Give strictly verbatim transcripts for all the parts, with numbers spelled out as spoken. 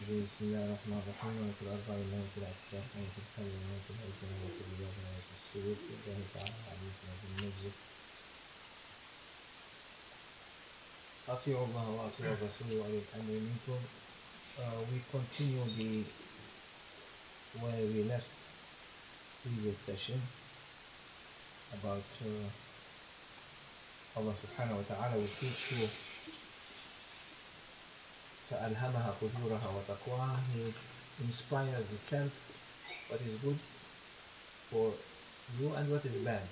بسم الله الرحمن الرحيم وفي الأربع الموت الأكثر وفي الحل الموت الأيسر وفي الرياض وفي السلوك لله تعالى عليكم بالنجد أطيعوا الله وأطيعوا الرسول وأولي الأمر منكم. Uh, we continue the where we left previous session about uh, Allah subhanahu wa ta'ala will teach you فألهمها فجورها وتقواها. He inspires the self what is good for you and what is bad,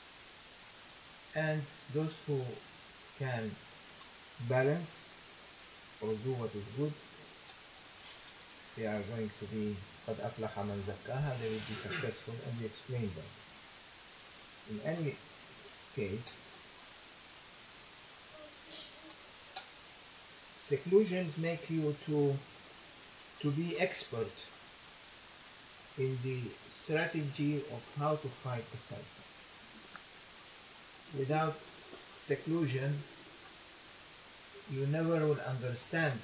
and those who can balance or do what is good, they are going to be قد أفلح من زكاها, they will be successful, and we explain that. In any case, seclusions make you to to be expert in the strategy of how to fight the self. Without seclusion, you never will understand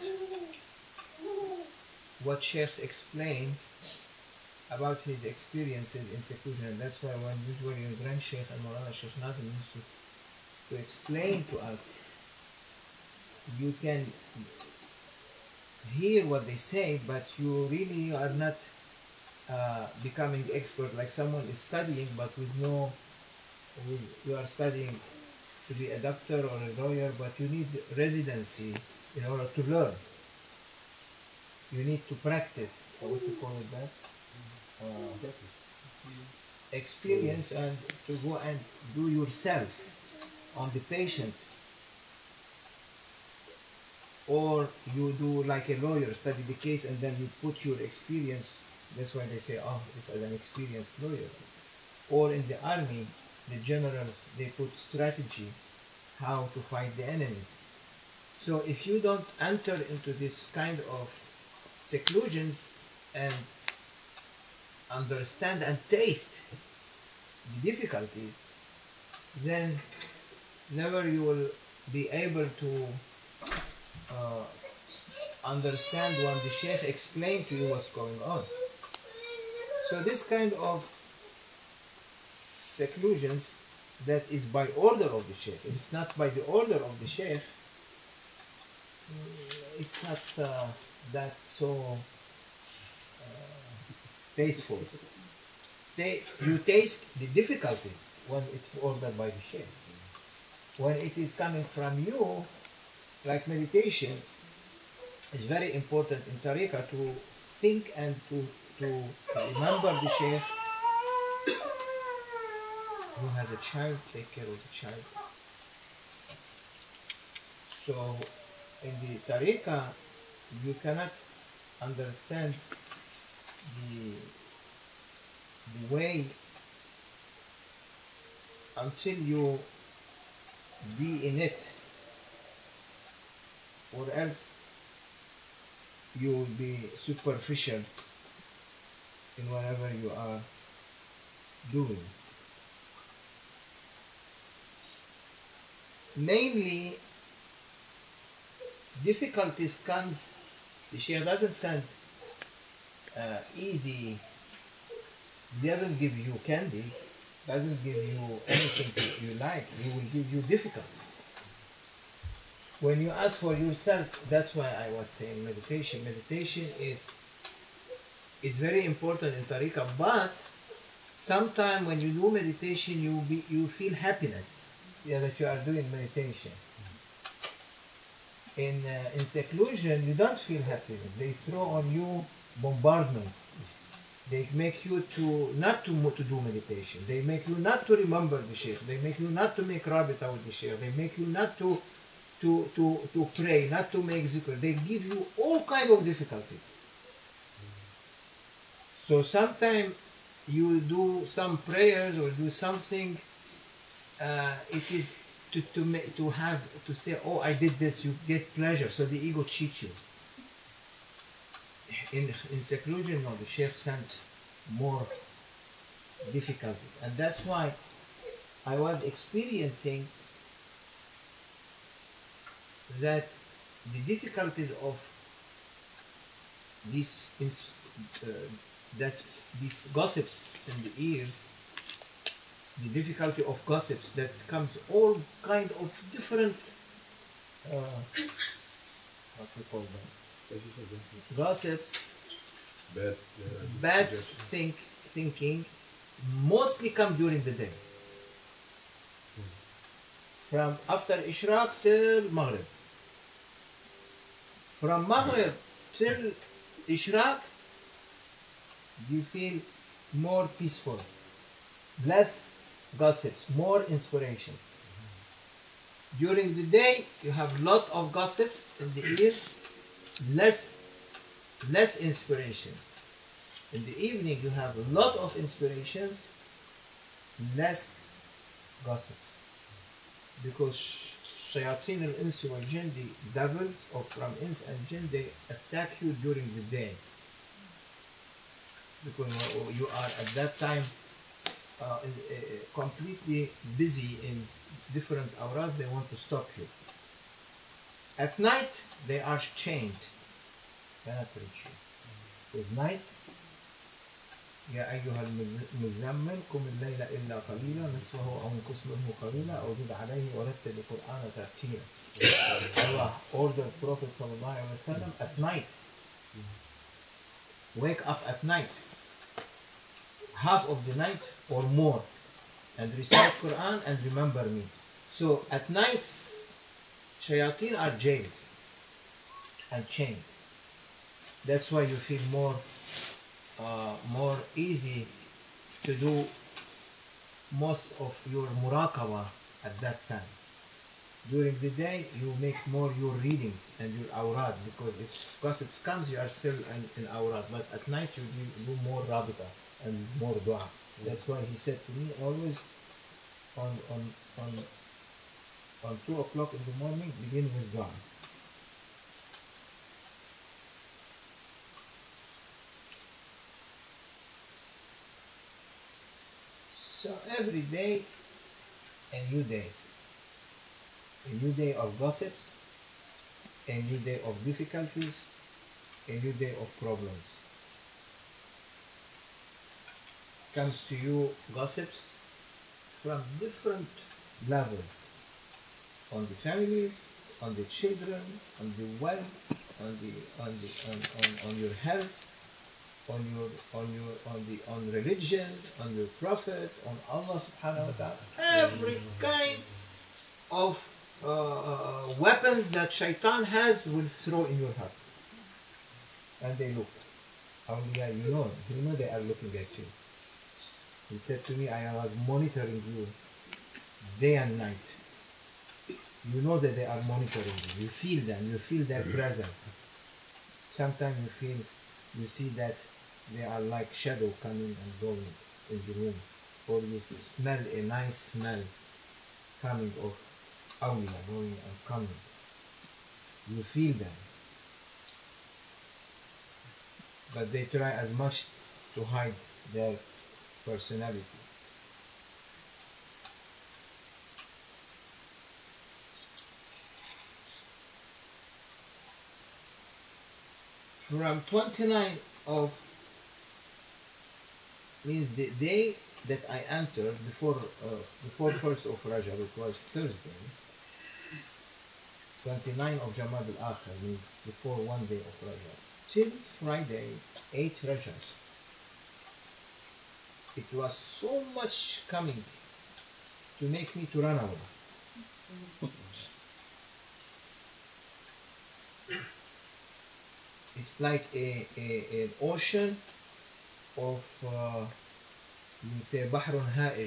what sheikhs explain about his experiences in seclusion. And that's why when usually your Grand Sheikh and Maulana Sheikh Nazim used to, to explain to us, you can hear what they say, but you really are not uh, becoming expert, like someone is studying but with no, with, you are studying to be a doctor or a lawyer, but you need residency in order to learn. You need to practice, or what you call it that? Uh, experience, and to go and do yourself on the patient. Or you do like a lawyer, study the case, and then you put your experience. That's why they say, oh, it's as an experienced lawyer. Or in the army, the generals, they put strategy, how to fight the enemy. So if you don't enter into this kind of seclusions and understand and taste the difficulties, then never you will be able to uh, understand when the Sheikh explained to you what's going on. So this kind of seclusions, that is by order of the Sheikh. If it's not by the order of the Sheikh, it's not uh, that so uh, tasteful. They, you taste the difficulties when it's ordered by the Sheikh. When it is coming from you, like meditation, it's very important in Tariqah to think and to, to remember the Sheikh. Who has a child, take care of the child. So in the Tariqah, you cannot understand the, the way until you be in it, or else you will be superficial in whatever you are doing. Mainly, difficulties comes, the Shaykh doesn't send uh, easy, he doesn't give you candies, doesn't give you anything that you like, he will give you difficulties. When you ask for yourself, that's why I was saying meditation. Meditation is, is very important in Tariqah, but sometimes when you do meditation, you, be, you feel happiness. Yeah, that you are doing meditation. In uh, in seclusion, you don't feel happiness. They throw on you bombardment. They make you to not to to do meditation. They make you not to remember the Sheikh. They make you not to make rabita with the Sheikh. They make you not to to to to pray, not to make zikr. They give you all kind of difficulties. So sometimes you do some prayers or do something. Uh, it is to to make, to have to say, oh, I did this. You get pleasure, so the ego cheats you. In in seclusion, no, the Sheikh sent more difficulties, and that's why I was experiencing that the difficulties of these ins- uh, that these gossips in the ears, the difficulty of gossips that comes all kind of different uh, what's it called them? Gossips, Bad, uh, bad suggestions. think thinking mostly come during the day. From after Ishraq till Maghrib. From Maghrib till Ishraq, you feel more peaceful, less gossips, more inspiration. During the day, you have lot of gossips in the ear, less less inspiration. In the evening, you have a lot of inspirations, less gossip. Because shayateen al-ins wal jinn, the devils of from ins and jinn, they attack you during the day. Because you are at that time uh, in, uh, completely busy in different auras, they want to stop you. At night, they are chained, cannot reach you. Because night, يا أيها المزمل قم الليل إلا قليلا نصفه أو انقص منه قليلا أو زد عليه ورتل القرآن ترتيلا. Allah ordered Prophet sallallahu alaihi wasallam at night, wake up at night, half of the night or more, and recite Quran and remember me. So at night, shayateen are jailed and chained. That's why you feel more uh, more easy to do most of your muraqabah at that time. During the day, you make more your readings and your awrad, because if gossips comes, you are still in, in awrad. But at night, you do, do more rabita and more dua. That's why he said to me always on on on on two o'clock in the morning, begin with dua. So every day, a new day. A new day of gossips, a new day of difficulties, a new day of problems. Comes to you gossips from different levels, on the families, on the children, on the wealth, on the on the on, on, on your health, on your on your on the on religion, on your prophet, on Allah subhanahu wa ta'ala. Every kind of uh, weapons that shaitan has will throw in your heart. And they look. Awliya, you know, you know they are looking at you. He said to me, I was monitoring you day and night. You know that they are monitoring you. You feel them. You feel their presence. Sometimes you feel, you see that they are like shadow coming and going in the room. Or you smell a nice smell coming of awliya, going and coming. You feel them. But they try as much to hide their personality. From twenty-ninth of, means the day that I entered before uh, before first of Rajab, it was Thursday. twenty-ninth of Jamad al-Akhir, means before one day of Rajab, till Friday, eight Rajab. It was so much coming to make me to run away. It's like a, a an ocean of uh, you say bahrun ha'ij.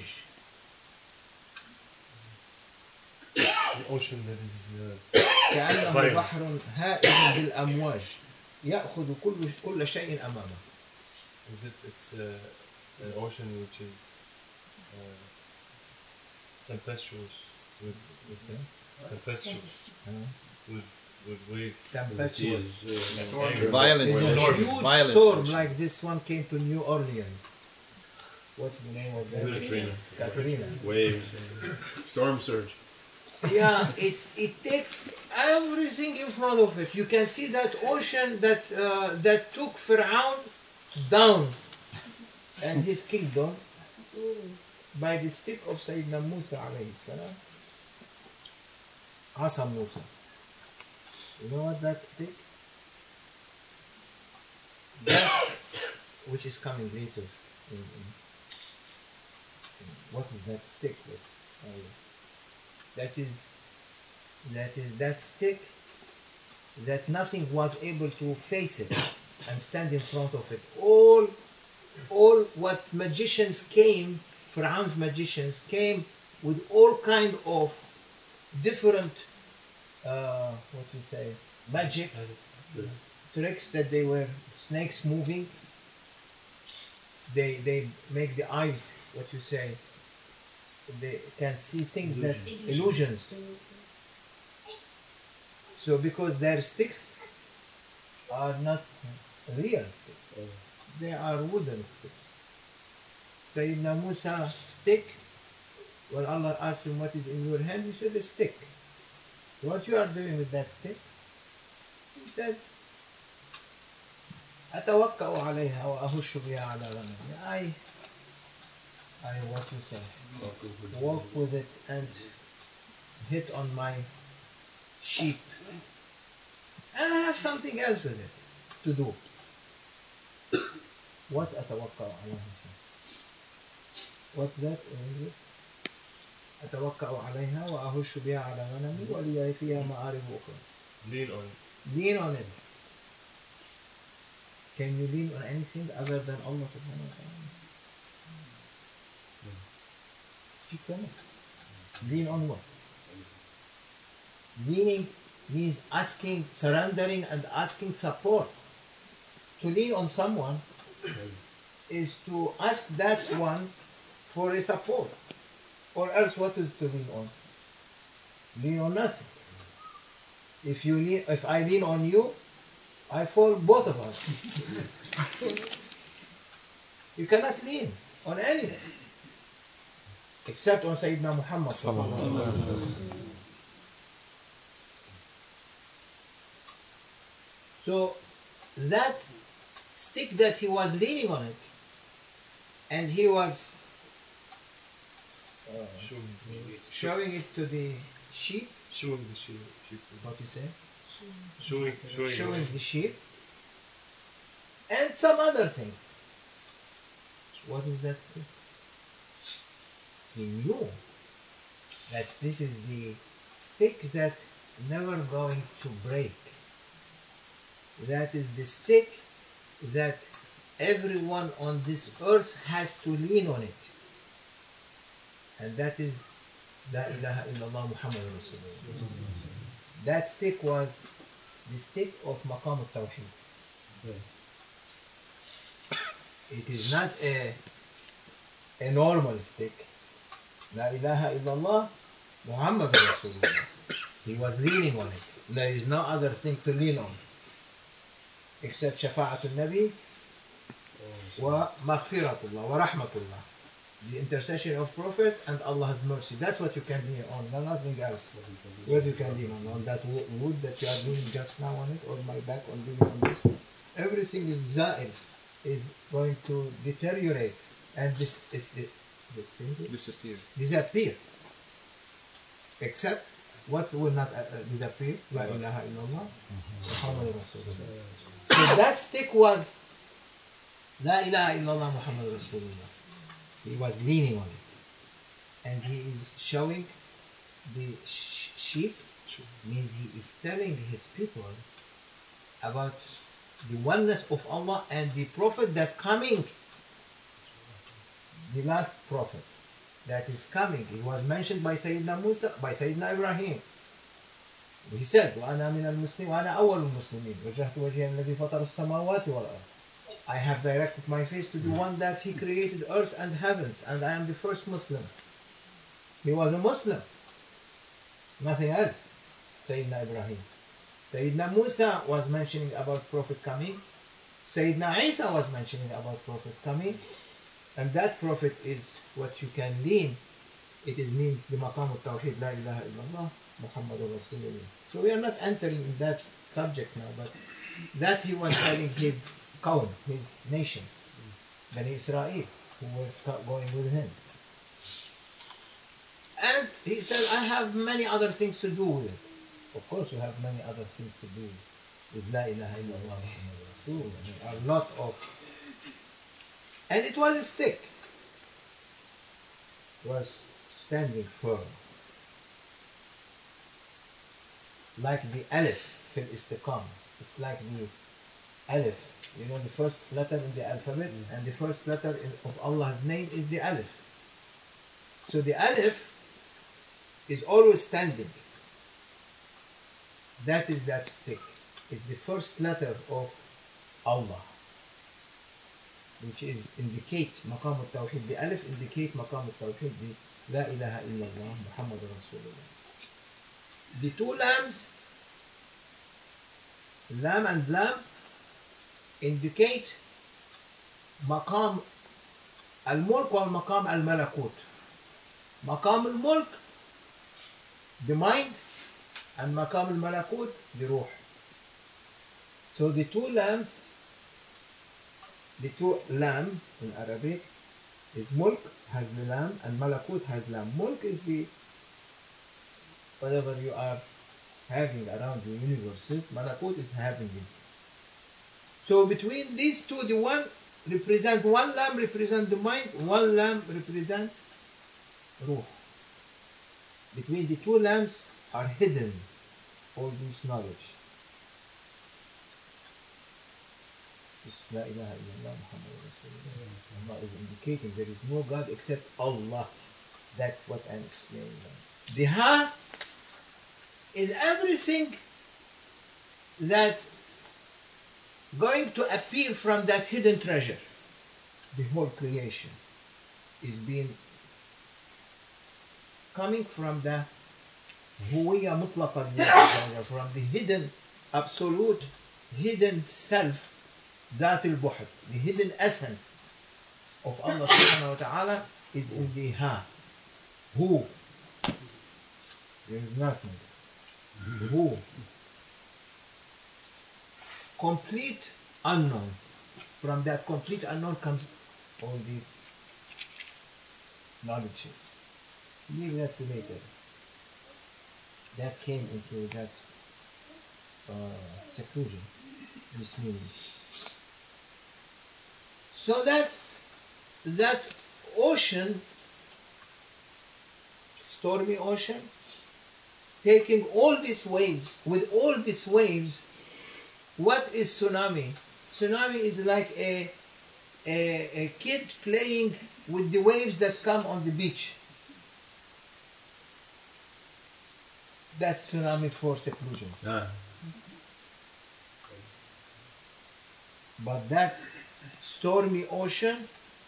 The ocean that is uh, كأنه violent. بحر هائج بالأمواج يأخذ كل كل شيء أمامه. Is it? It's uh, an ocean which is uh, tempestuous with, with tempestuous Uh, with with waves. tempestuous. Storm. Violent There's a storm. huge Violent storm ocean. like this one came to New Orleans. What's the name of that? Katrina. Katrina. Waves. Storm surge. Yeah, it's it takes everything in front of it. You can see that ocean that uh, that took Pharaoh down and his kingdom by the stick of Sayyidina Musa alayhi salam. Asa Musa. You know what that stick? That which is coming later. In, in, in, what is that stick? That, uh, that is that is that stick that nothing was able to face it and stand in front of it. All all what magicians came, Pharaoh's magicians came with all kind of different uh, what you say magic tricks that they were snakes moving. They they make the eyes what you say they can see things that illusions. So because their sticks are not real sticks, they are wooden sticks. Sayyidina Musa stick, when Allah asked him what is in your hand, he said a stick. What you are doing with that stick? He said, أتوكأ عليها وأهش بها على غنمي. I, I what you say, walk with it and hit on my sheep. And I have something else with it to do. What's أتوكأ عليها? What's that in English? أتوكأ عليها وأهش بها على غنمي ولي فيها مآرب أخرى. Lean on it. Lean on it. Can you lean on anything other than Allah subhanahu wa ta'ala? You cannot. Lean on what? Leaning means asking, surrendering and asking support. To lean on someone is to ask that one for a support. Or else what is to lean on? Lean on nothing. If you lean, if I lean on you, I fall, both of us. You cannot lean on anything except on Sayyidina Muhammad sallallahu alaihi wasallam. So that stick that he was leaning on it, and he was uh, showing it to the sheep. Showing the sheep. sheep. What you say? Showing, showing, Showing the sheep and some other things. What is that stick? He knew that this is the stick that never going to break. That is the stick that everyone on this earth has to lean on it. And that is La ilaha illallah Muhammad Rasulullah. That stick was the stick of Maqam al-Tawheed. It is not a, a normal stick. La ilaha illallah Muhammad Rasulullah. He was leaning on it. There is no other thing to lean on except Shafa'atul Nabi wa Maghfiratullah wa Rahmatullah. The intercession of Prophet and Allah's mercy. That's what you can lean on, nothing else. What you can lean on, on that wood that you are leaning just now on it, or my back on leaning on this. Everything is za'il, is going to deteriorate, and this is the this thing disappear. disappear. Except what will not uh, uh, disappear? La ilaha illallah Muhammad Rasulullah. So that stick was La ilaha illallah Muhammad Rasulullah. He was leaning on it, and he is showing the sh sheep. Means he is telling his people about the oneness of Allah and the prophet that coming, the last prophet that is coming. It was mentioned by Sayyidina Musa, by Sayyidina Ibrahim. He said, وَأَنَا مِنَ الْمُسْلِمِينَ وَأَنَا أَوَّلُ الْمُسْلِمِينَ وَجَّهْتُ وَجْهِيَ الَّذِي فَطَرَ السَّمَاوَاتِ وَالْأَرْضِ. I have directed my face to the one that he created earth and heavens, and I am the first Muslim. He was a Muslim, nothing else. Sayyidina Ibrahim. Sayyidina Musa was mentioning about Prophet coming. Sayyidina Isa was mentioning about Prophet coming. And that Prophet is what you can lean It is means the maqam al-tawheed, la ilaha illallah, Muhammadur Rasulullah. So we are not entering in that subject now, but that he was telling his qawm, his nation, Bani Israel, who were going with him. And he said, I have many other things to do with it. Of course you have many other things to do with la ilaha illallah, Muhammadur Rasulullah. There are a lot of... And it was a stick. It was standing firm. Like the alif fil istiqam. It's like the alif. You know the first letter in the alphabet, and the first letter in, of Allah's name is the alif. So the alif is always standing. That is that stick. It's the first letter of Allah, which is indicate maqam al-tawheed. The alif indicate maqam al-tawheed, the la ilaha illallah Muhammadur Rasulullah. The two lambs, lam and lam, indicate maqam al-mulk wal maqam al-malakut. Maqam al-mulk, the mind, and maqam al-malakut, the ruh. So the two lambs, the two lamb in Arabic is mulk, has the lamb, and malakut has lamb. Mulk is the whatever you are having around the universes, malakut is having it. So between these two, the one represent, one lamb represent the mind, one lamb represent ruh. Between the two lambs are hidden all this knowledge. La ilaha illallah Muhammadur Rasulullah. Allah is indicating there is no God except Allah. That's what I'm explaining now. The ha is everything that going to appear from that hidden treasure. The whole creation is being coming from the huwiyya mutlaqa, from the hidden, absolute, hidden self, Zat al-Buhd, the hidden essence of Allah subhanahu wa ta'ala is in the ha. Who? There is nothing. Who? Complete unknown. From that complete unknown comes all these knowledges. Leave that to later. That came into that uh, seclusion, this meaning. So that that ocean, stormy ocean, taking all these waves, with all these waves, what is tsunami? Tsunami is like a, a, a kid playing with the waves that come on the beach. That's tsunami for seclusion. Ah. But that stormy ocean,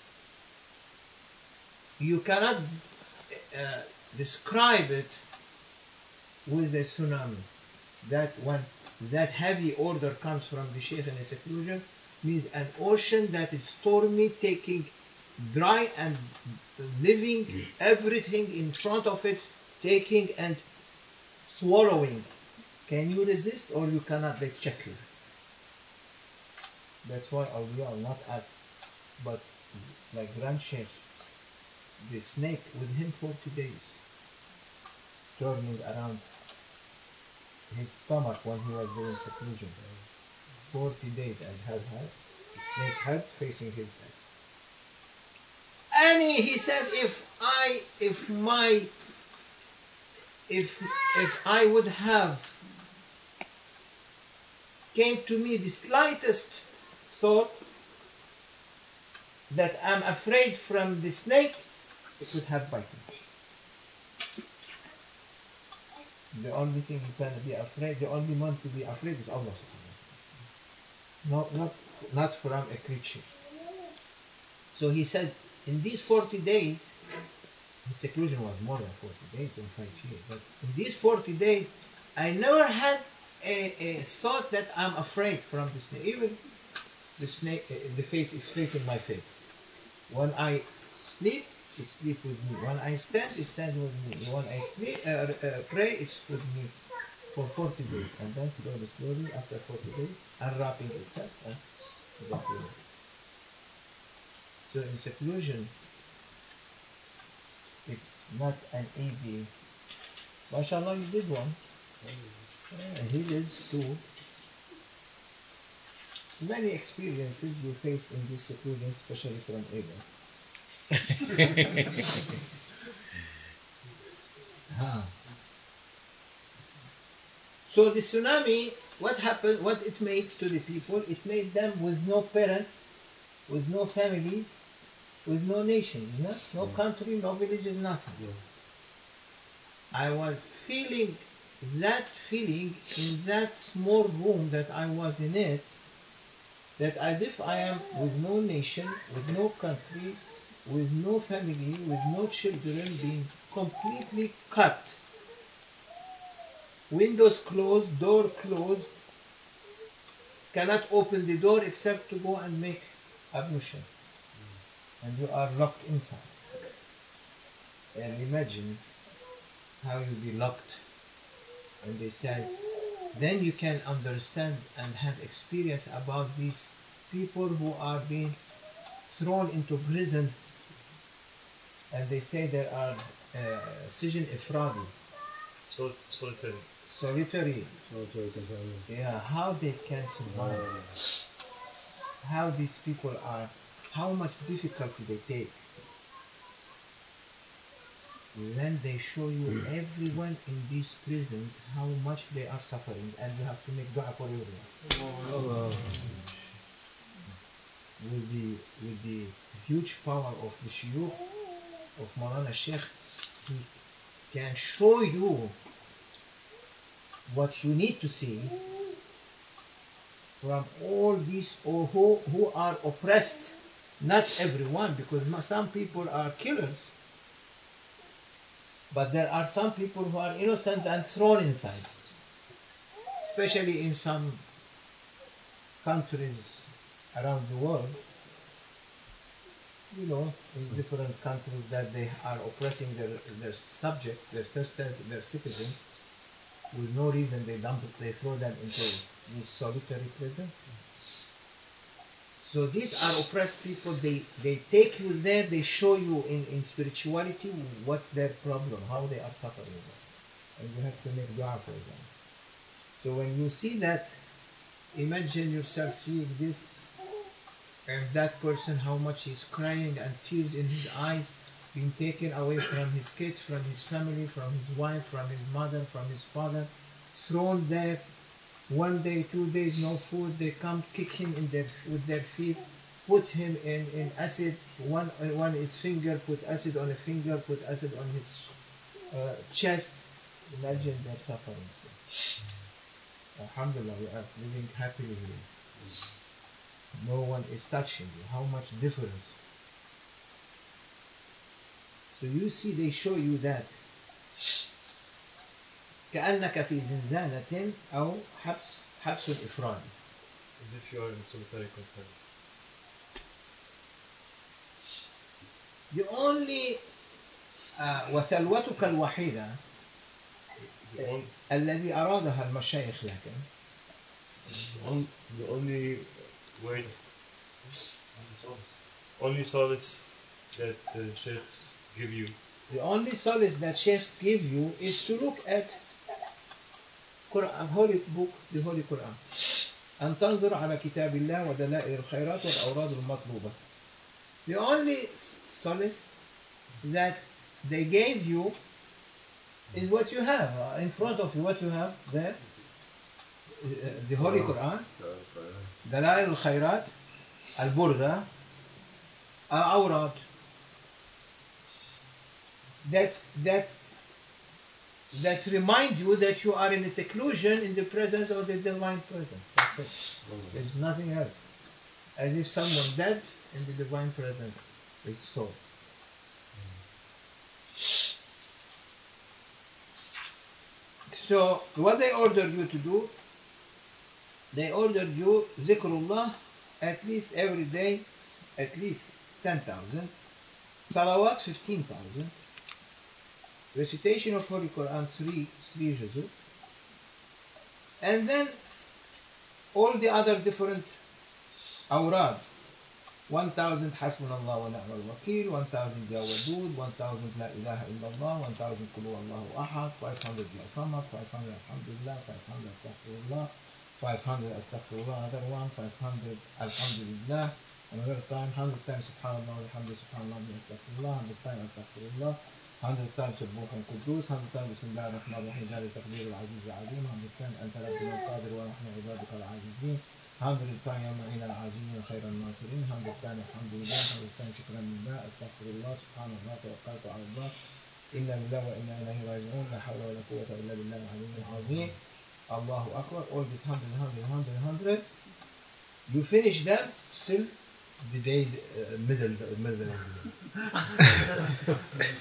you cannot uh, describe it with a tsunami. That when that heavy order comes from the Shaykh in a seclusion, means an ocean that is stormy, taking dry and living everything in front of it, taking and swallowing. Can you resist, or you cannot? They check you. That's why awliya, not us, but like Grand Sheikh, the snake with him forty days, turning around his stomach when he was doing seclusion. forty days and had head, the snake head facing his head. And he, he said, if I, if my, if, if I would have came to me the slightest thought that I'm afraid from the snake, it would have bitten me. The only thing you can be afraid, the only one to be afraid is Allah. Not, not, not from a creature. So he said, in these forty days, his seclusion was more than forty days, than five years. But in these forty days, I never had a, a thought that I'm afraid from the snake. Even the snake, uh, the face is facing my face. When I sleep, it sleep with me. When I stand, it stand with me. When I sleep, uh, uh, pray, it's with me for forty days. And then slowly, slowly, after forty days, unwrapping itself and get rid of it. So in seclusion, it's not an easy. MashaAllah, you did one. Yeah, he did too. Many experiences you face in this seclusion, especially from Abel. Huh. So the tsunami, what happened, what it made to the people, it made them with no parents, with no families, with no nation, no, no country, no villages, nothing. I was feeling that feeling in that small room that I was in it, that as if I am with no nation, with no country, with no family, with no children, being completely cut. Windows closed, door closed, cannot open the door except to go and make ablution. And you are locked inside. And imagine how you'll be locked. And they said, then you can understand and have experience about these people who are being thrown into prisons. And they say there are uh, sijin ifradi, Sol- solitary. solitary. Yeah, how they can survive. How these people are, how much difficulty they take. Then they show you everyone in these prisons how much they are suffering, and you have to make dua for everyone. With the with the huge power of the shuyukh of Maulana Sheikh, he can show you what you need to see from all these or who, who are oppressed. Not everyone, because some people are killers, but there are some people who are innocent and thrown inside, especially in some countries around the world. You know, in different countries that they are oppressing their, their subjects, their citizens, their citizens, with no reason. They dump, they throw them into these solitary prisons. So these are oppressed people. They they take you there. They show you in, in spirituality what their problem, how they are suffering, and you have to make dua for them. So when you see that, imagine yourself seeing this. And that person, how much he's crying and tears in his eyes, being taken away from his kids, from his family, from his wife, from his mother, from his father, thrown there. One day, two days, no food. They come kick him in their with their feet, put him in, in acid. One one his finger, put acid on a finger, put acid on his uh, chest. Imagine their suffering. Alhamdulillah, we are living happily here. No one is touching you. How much difference? So you see, they show you that كأنك في زنزانة أو حبس حبس إفرادي. As if you are in solitary confinement. The only uh, وسلوتك الوحيدة The, on, الذي أرادها المشايخ لك. on, the only way, only solace that the sheikhs give you. The only solace that sheikhs give you is to look at Quran, holy book, the Holy Quran. أن تنظر على كتاب الله ودلائل الخيرات والأوراد المطلوبة. The only solace that they gave you is what you have uh, in front of you. What you have there, uh, the Holy Quran, دلائل الخيرات, البردة, الأوراد. That that that remind you that you are in a seclusion in the presence of the divine presence. That's it. There is nothing else. As if someone dead in the divine presence is so. So what they ordered you to do, they ordered you zikrullah at least every day, at least ten thousand. Salawat fifteen thousand. Recitation of Holy Quran three three juzu. And then all the other different awrad. one thousand Hasbunallah wa ni'mal wakil, one thousand Ya Wadud, one thousand La ilaha illallah, one thousand Qul Huwallahu ahad, five hundred Ya Samad, five hundred Alhamdulillah, five hundred Astaghfirullah, five hundred Astaghfirullah, another one, five hundred Alhamdulillah, another time, one hundred times Subhanallah wa bihamdihi, Subhanallah wa Astaghfirullah, one hundred times Astaghfirullah, one hundred times Subbuh and Qudus, one hundred times Bismillah ar-Rahman ar-Rahim, Jari Taqdir al-Aziz al-Alim, one hundred times Anta Rabbina al-Qadir wa nahnu ibadika al-Azizin, one hundred times Ya Mu'in al-Ajin khayr al-Nasirin, one hundred times Alhamdulillah, one hundred times Shukran lillah, Astaghfirullah, Subhanallah, Tawakkaltu ala Allah, Inna lillahi wa inna ilayhi raji'un, La hawla wa la quwwata illa billahi al-aliyyil azim, Allahu Akbar, all these one hundred, one hundred, one hundred, one hundred. You finish them, still the day, uh, middle, middle of the day.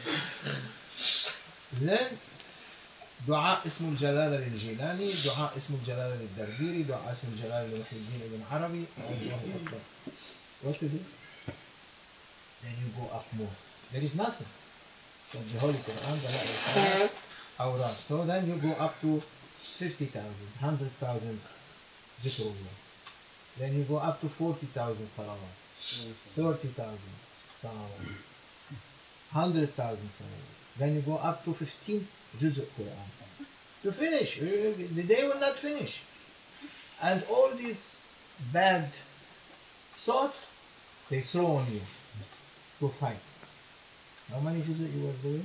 Then, دعاء اسم الجلالة للجيلاني, دعاء اسم الجلالة للدرديري, دعاء اسم الجلالة لمحي الدين ابن عربي, الله أكبر. What to do? Then you go up more. There is nothing. So the Holy Quran, the Quran, awrad. So then you go up to fifty thousand, one hundred thousand zikrullah. Then you go up to forty thousand salawat, thirty thousand salawat, one hundred thousand salawat. Then you go up to fifteen juz Quran. To finish, the day will not finish. And all these bad thoughts, they throw on you to fight. How many juz you were doing?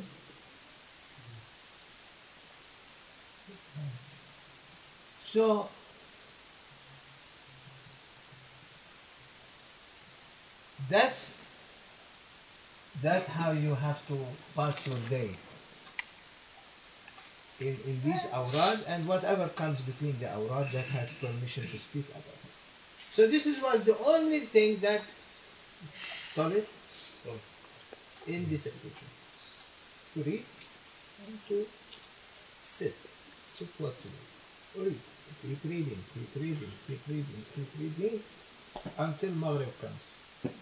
So, that's that's how you have to pass your days in, in these awrad, and whatever comes between the awrad that has permission to speak about it. So this is, was the only thing that solace in this occasion. To read and to sit. Sit what to do. Read. Keep reading, keep reading, keep reading, keep reading until Maghrib comes.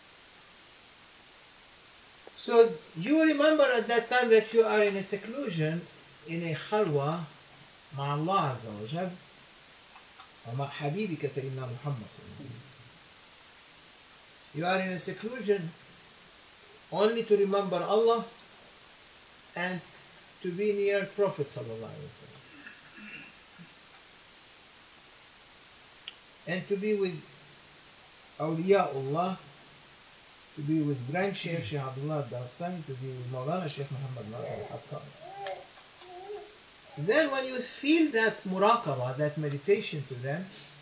So you remember at that time that you are in a seclusion, in a khalwa, مع الله عز وجل, ومع حبيبك سيدنا محمد صلى الله عليه وسلم. You are in a seclusion only to remember Allah and to be near Prophet sallallahu alaihi wasallam. And to be with awliyaullah, to be with Grand Sheikh Sheikh Abdullah al-Darstani, to be with Maulana Sheikh Muhammad Nasir al-Haqqani. Then when you feel that muraqabah, that meditation to them,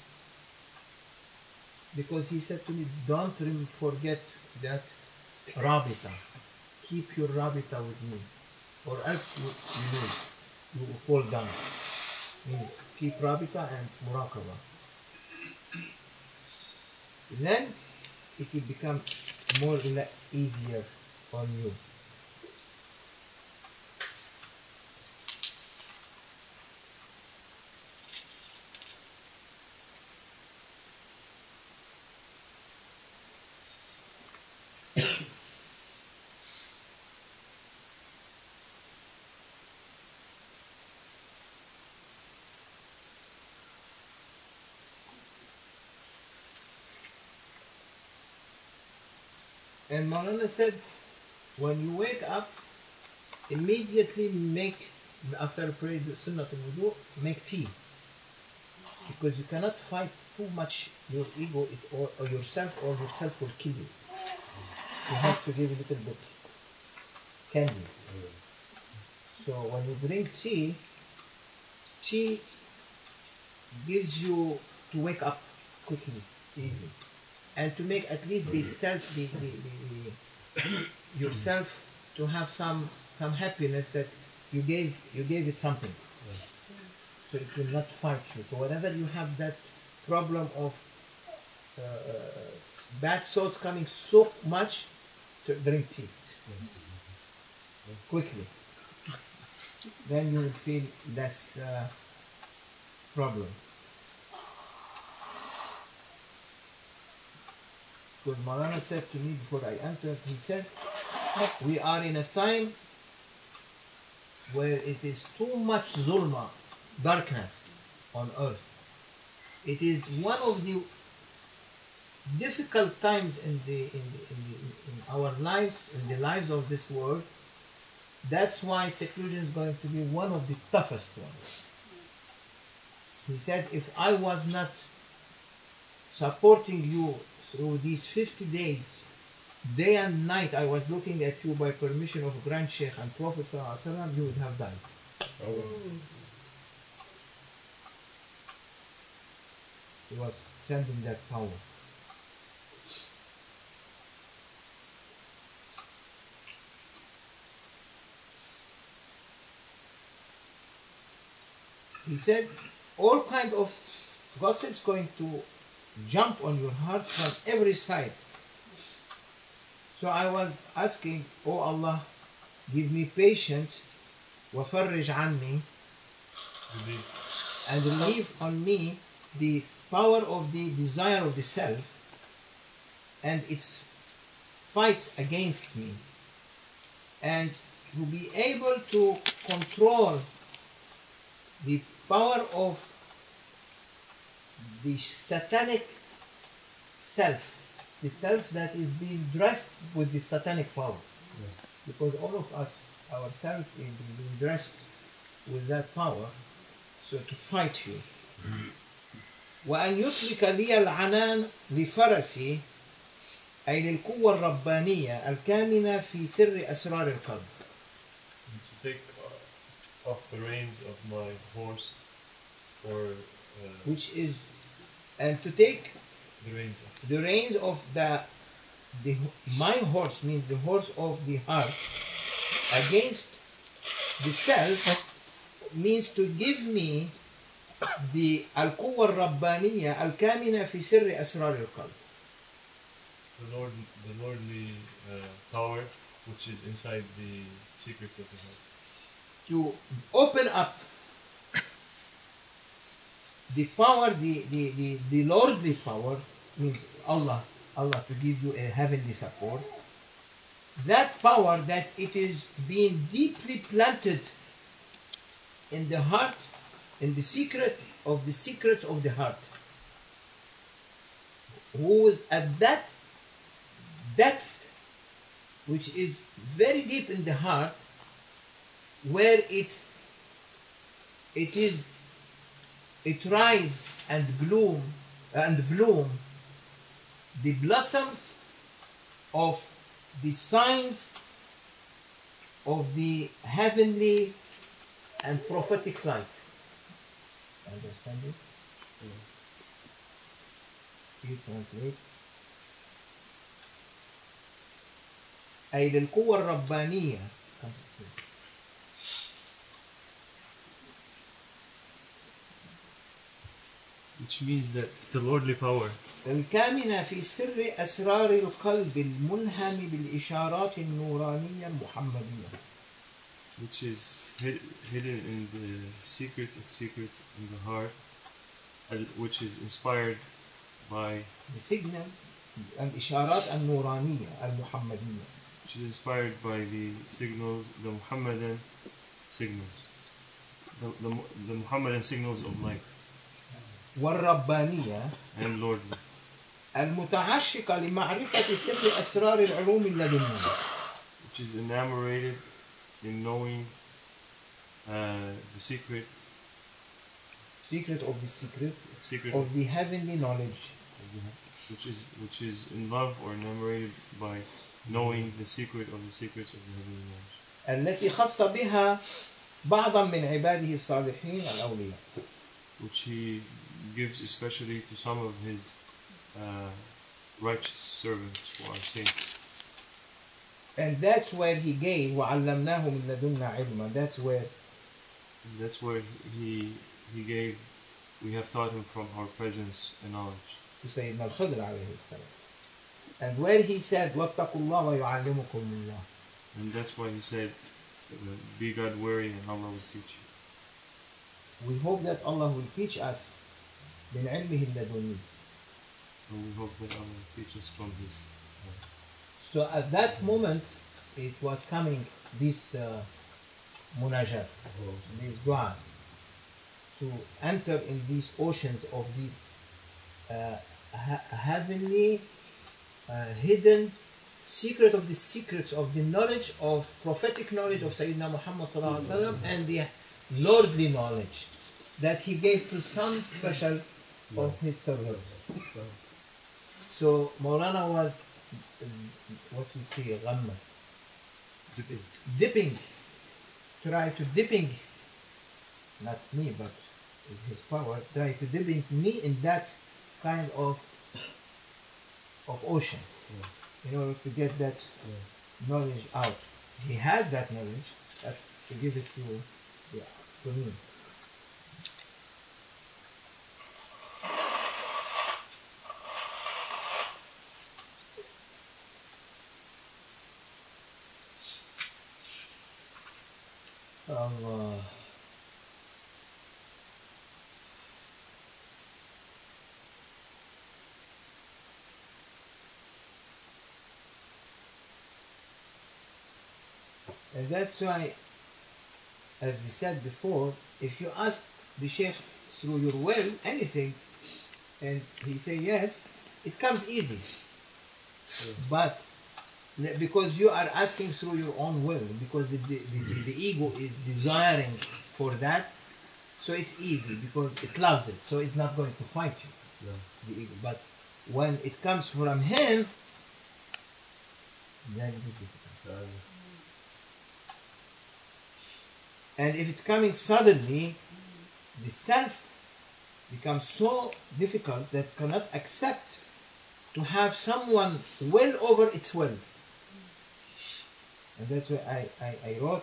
because he said to me, don't forget that rabita. Keep your rabita with me, or else you, you lose, you will fall down. Means keep rabita and muraqabah. Then it will become more easier on you. And Maulana said, when you wake up, immediately make, after prayer, sunnat al-wudu, make tea. Because you cannot fight too much your ego it, or, or yourself, or yourself will kill you. You have to give a little bit candy. So when you drink tea, tea gives you to wake up quickly, easy. And to make at least the self, the, the, the, the yourself to have some some happiness that you gave you gave it something, so it will not fight you. So whenever you have that problem of uh, bad thoughts coming so much, to drink tea quickly. Then you will feel less uh, problem. Because Maulana said to me before I entered, he said, We are in a time where it is too much zulma, darkness on earth. It is one of the difficult times in the in, the, in, the, in our lives, in the lives of this world. That's why seclusion is going to be one of the toughest ones. He said, if I was not supporting you through these fifty days, day and night, I was looking at you by permission of Grand Sheikh and Prophet Sallallahu Alaihi Wasallam, you would have died. He was sending that power. He said, all kind of gossip is going to jump on your heart from every side. So I was asking, oh Allah, give me patience, وَفَرِّجْ عَنِّي, and relieve on me the power of the desire of the self and its fight against me, and to be able to control the power of the satanic self, the self that is being dressed with the satanic power. Yeah. Because all of us, ourselves, is being dressed with that power, so to fight you. وأن يطلق لي العنان لفرسي أي للقوة الربانية الكامنة في سر أسرار القلب. To take uh, off the reins of my horse, or uh, which is, and to take the reins of the reins of the the my horse, means the horse of the heart, against the self, means to give me the القوة الربانية الكامنة في سر أسرار القلب. The Lord, the lordly uh, power which is inside the secrets of the heart. To open up the power, the, the, the, the lordly power, means Allah, Allah to give you a heavenly support. That power that it is being deeply planted in the heart, in the secret of the secrets of the heart, who is at that depth which is very deep in the heart, where it it is it rise and bloom and bloom the blossoms of the signs of the heavenly and prophetic light. Understand it? Yeah. You translate. أي للقوة الربانية. Which means that the lordly power الكامنة في سر أسرار القلب الملهم بالإشارات النورانية المحمدية. Which is hid, hidden in the secrets of secrets in the heart, which is inspired by the signal الإشارات النورانية المحمدية. Which is inspired by the signals, the Muhammadan signals, the, the, the Muhammadan signals of light. والربانية and lordly. المتعشقة لمعرفة سر أسرار العلوم اللدنية. Which is enamored in knowing uh, the secret secret of the secret, secret of the heavenly knowledge. Which is which is in love or enamored by knowing the secret of the secrets of the heavenly knowledge. التي خص بها بعضا من عباده الصالحين الأولياء. Which he gives especially to some of his uh, righteous servants who are saints. And that's where he gave وَعَلَّمْنَاهُ مِن لَدُنَّا عِلْمًا. That's where and that's where he he gave, we have taught him from our presence and knowledge. To Sayyidina al-Khidr alayhi salam. And where he said وَاتَّقُوا اللَّهَ وَيُعَلِّمُكُمُ اللَّهُ. And that's why he said, be God wary and Allah will teach you. We hope that Allah will teach us من علمه اللدني. And we hope that Allah will teach us from his. So at that moment, it was coming, this uh, munajat, these du'as, to enter in these oceans of these uh, ha- heavenly, uh, hidden secret of the secrets of the knowledge of prophetic knowledge of Sayyidina Muhammad sallallahu alaihi wasallam, and the lordly knowledge that he gave to some special of his servants. So Maulana was uh, what we say ghammas, Dipping. dipping, try to dipping, not me but with his power, try to dipping me in that kind of of ocean, Yeah. in order to get that Yeah. knowledge out. He has that knowledge, but to give it to, yeah, to me. Allah. And that's why, as we said before, if you ask the Sheikh through your will anything, and he say yes, it comes easy. But n- because you are asking through your own will, because the, the, the, the, the ego is desiring for that, so it's easy because it loves it, so it's not going to fight you, Yeah. the ego. But when it comes from him, then it is difficult. Uh, And if it's coming suddenly, the self becomes so difficult that cannot accept to have someone well over its will. And that's why I, I, I wrote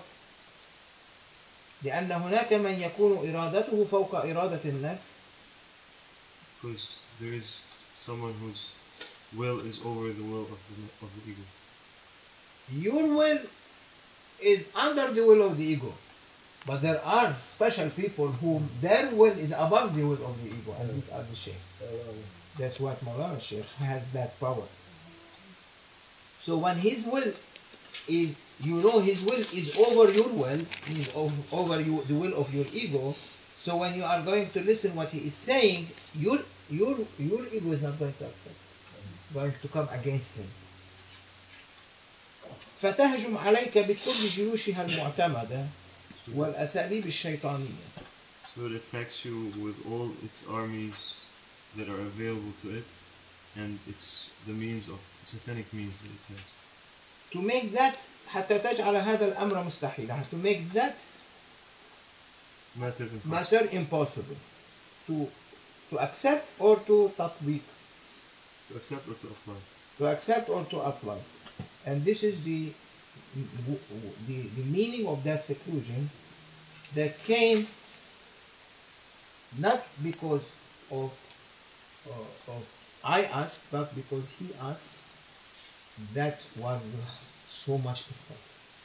لأن هناك من يكون إرادته فوق إرادة النفس. Because there is someone whose will is over the will of the, of the ego. Your will is under the will of the ego. But there are special people whom their will is above the will of the ego, and these are the sheikhs. That's what Maulana Sheikh has that power. So when his will is, you know, his will is over your will, is ov- over you, the will of your ego. So when you are going to listen what he is saying, your your your ego is not going to accept, going to come against him. فتهجم عليك بكل جيوشها المعتمدة والأساليب الشيطانية. So it attacks you with all its armies that are available to it, and it's the means of satanic means that it has. To make that حتى تجعل هذا الأمر مستحيلا. To make that Matter impossible. matter impossible. To to accept or to تطبيق. To accept or to apply. To accept or to apply. And this is the the, the meaning of that seclusion that came not because of uh, of I asked, but because he asked. That was so much difficult.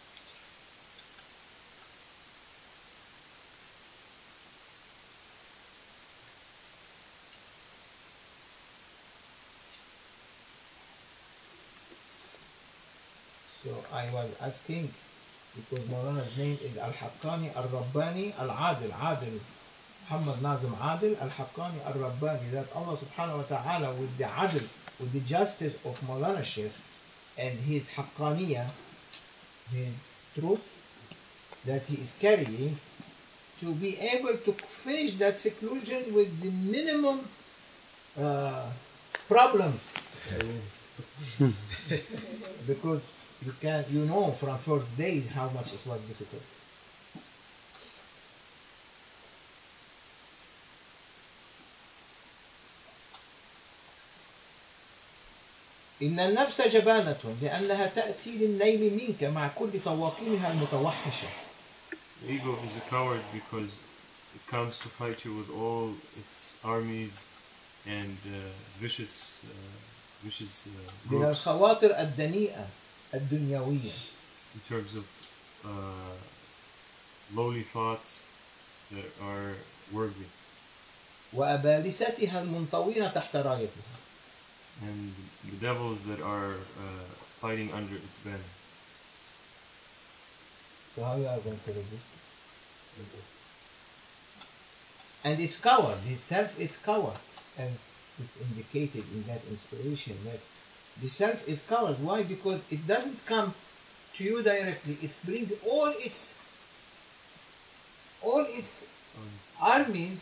So I was asking, because Maulana's name is Al-Haqqani Al-Rabbani Al-Adil, Adil, Muhammad Nazim Adil, Al-Haqqani Al-Rabbani, that Allah subhanahu wa ta'ala with the adil, with the justice of Maulana Sheikh and his Haqqaniya, his truth that he is carrying, to be able to finish that seclusion with the minimum uh, problems. Because you can, you know from first days how much it was difficult. إن النفس جبانة لأنها تأتي للنيل منك مع كل طواقمها المتوحشة. The ego is a coward because it comes to fight you with all its armies and uh, vicious, uh, vicious uh, من groups الخواطر الدنيئة الدنيوية. in terms of uh, lowly thoughts that are worldly وأبالستها المنطوين تحت رايتها. and the devils that are uh, fighting under its banner. So how you are going to resist? And it's coward itself. It's coward, as it's indicated in that inspiration. That the self is coward. Why? Because it doesn't come to you directly. It brings all its all its armies,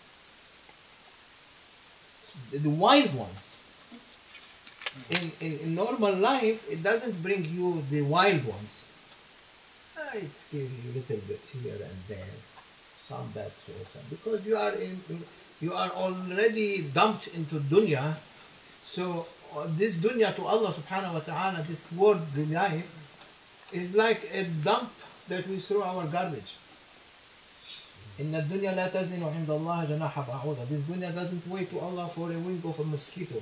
the, the wild ones. In, in, in normal life, it doesn't bring you the wild ones. Ah, it's giving you a little bit here and there, some bad sorts, because you are in, in you are already dumped into dunya. So uh, this dunya to Allah subhanahu wa ta'ala, this worldly life, is like a dump that we throw our garbage. إن الدنيا لا تزن عند الله جناح بعوضة. This dunya doesn't wait to Allah for a wing of a mosquito.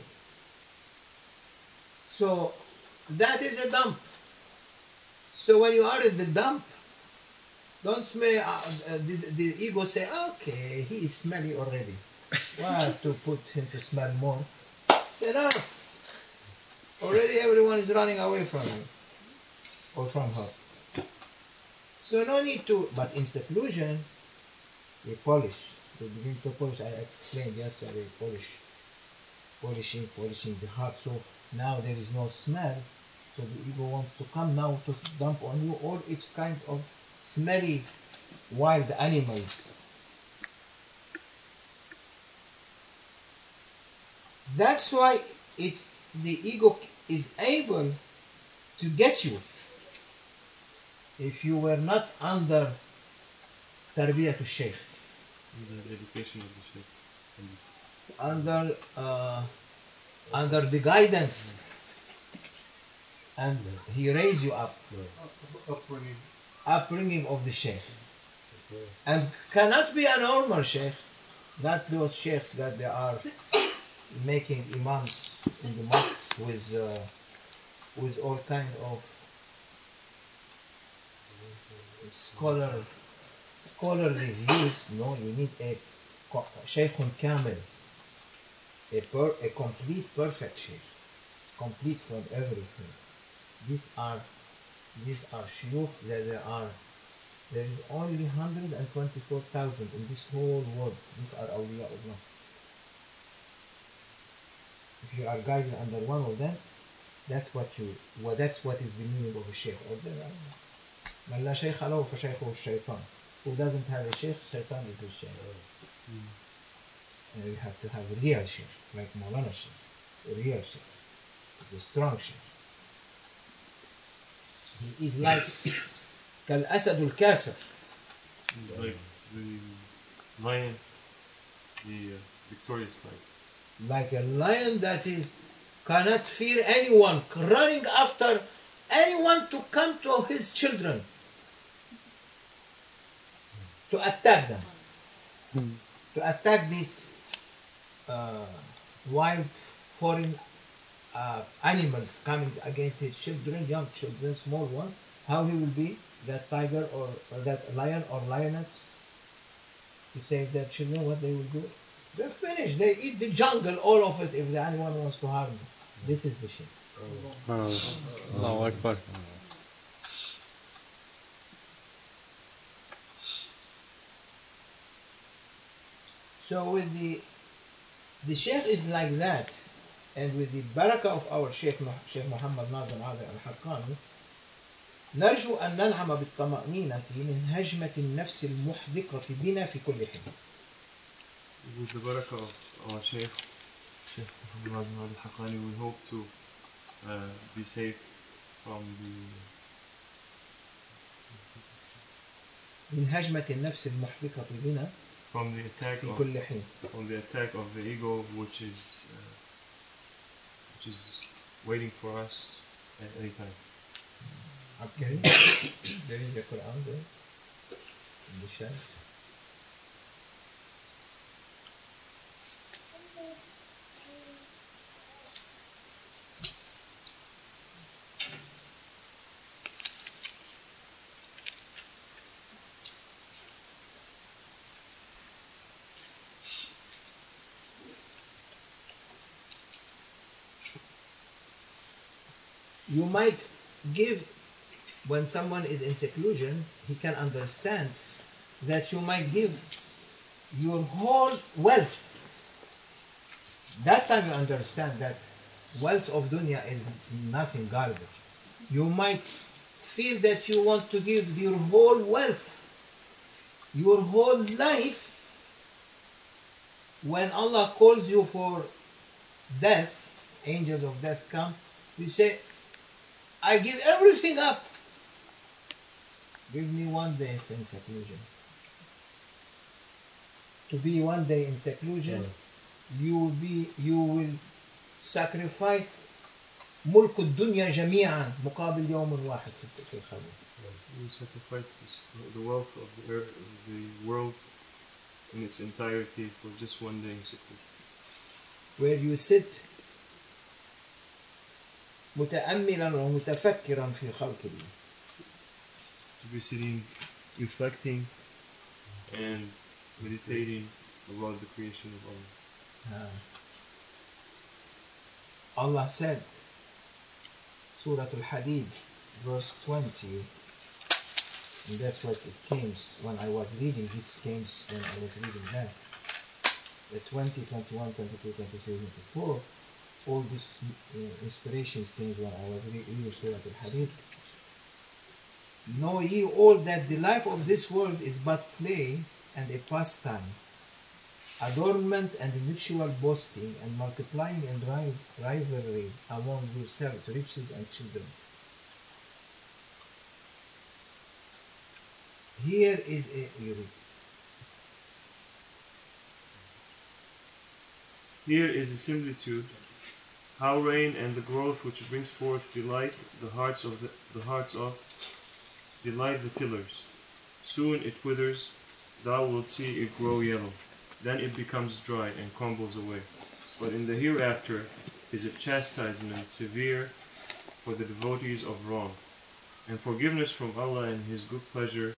So that is a dump. So when you are in the dump, don't smell. Uh, uh, the, the ego say, okay, he is smelly already. Why have to put him to smell more? Say no. Already everyone is running away from him or from her. So no need to. But in seclusion, they polish. They begin to polish. I explained yesterday. Polish, polishing, polishing the heart. So now there is no smell. So the ego wants to come now to dump on you all its kind of smelly wild animals. That's why it the ego is able to get you if you were not under tarbiyah to shaykh, The education of the Shaykh. under uh, under the guidance, and he raised you up, Upbringing. upbringing of the sheikh, and cannot be a normal sheikh, not those sheikhs that they are making imams in the mosques with uh, with all kind of scholar scholarly views. No, you need a co- sheikhun kamil, a per, a complete perfect sheikh, complete from everything. These are these are shuyukh that there are. There is only one hundred twenty-four thousand in this whole world. These are awliyaullah. If you are guided under one of them, that's what you. Well, that's what is the meaning of a sheikh. Or there are. من لا شيخ له فشيخه الشيطان. Who doesn't have a sheikh, shaitan is his sheikh. And you have to have a real sheikh, like Maulana sheikh. It's a real sheikh. It's a strong sheikh. He is like كالأسد الكاسر. It's like the lion, the uh, victorious lion. Like a lion that is cannot fear anyone, running after anyone to come to his children, to attack them, to attack these uh, wild foreign uh, animals coming against his children, young children, small ones. How he will be, that tiger or, or that lion or lioness, to save their children, what they will do? They're finished. They eat the jungle, all of it, if anyone wants to harm them. This is the shit. Allahu Akbar. So with the the Sheikh is like that, and with the barakah of our Sheikh Sheikh Muhammad Nazim Adil Al-Haqqani, نرجو أن ننعم بالطمأنينة من هجمة النفس المحدقة بنا في كل حين. With the barakah of our Shaykh, Shaykh Muhammad Nazim al-Haqqani, we hope to uh, be safe from the من هجمة النفس المحدقة بنا from the attack في of كل حين. from the attack of the ego, which is uh, which is waiting for us at any time. Okay. There is a Quran there in the shelf. You might give when someone is in seclusion, he can understand that you might give your whole wealth. That time you understand that wealth of dunya is nothing, garbage. You might feel that you want to give your whole wealth, your whole life. When Allah calls you for death, angels of death come, you say, I give everything up. Give me one day in seclusion. To be one day in seclusion, you will be, you will sacrifice ملك الدنيا جميعا مقابل يوم واحد في الخبر. You sacrifice this, the wealth of the, earth, of the world in its entirety for just one day in seclusion. Where you sit متأملا ومتفكرا في خلق الله. To be sitting, reflecting, and meditating about the creation of Allah. Ah. Allah said, Surah Al-Hadid, verse twenty, and that's what it came when I was reading. This came when I was reading that. The twenty, twenty-one, twenty-two, twenty-three, twenty-four, all these uh, inspirations came when I was re- reading Surah Al-Hadid. Know ye all that the life of this world is but play and a pastime, adornment and mutual boasting, and multiplying and rivalry among yourselves, riches and children. Here is a you read. Here is a similitude, how rain and the growth which brings forth delight the hearts of the, the hearts of delight the tillers. Soon it withers, thou wilt see it grow yellow. Then it becomes dry and crumbles away. But in the hereafter is a chastisement severe for the devotees of wrong, and forgiveness from Allah and His good pleasure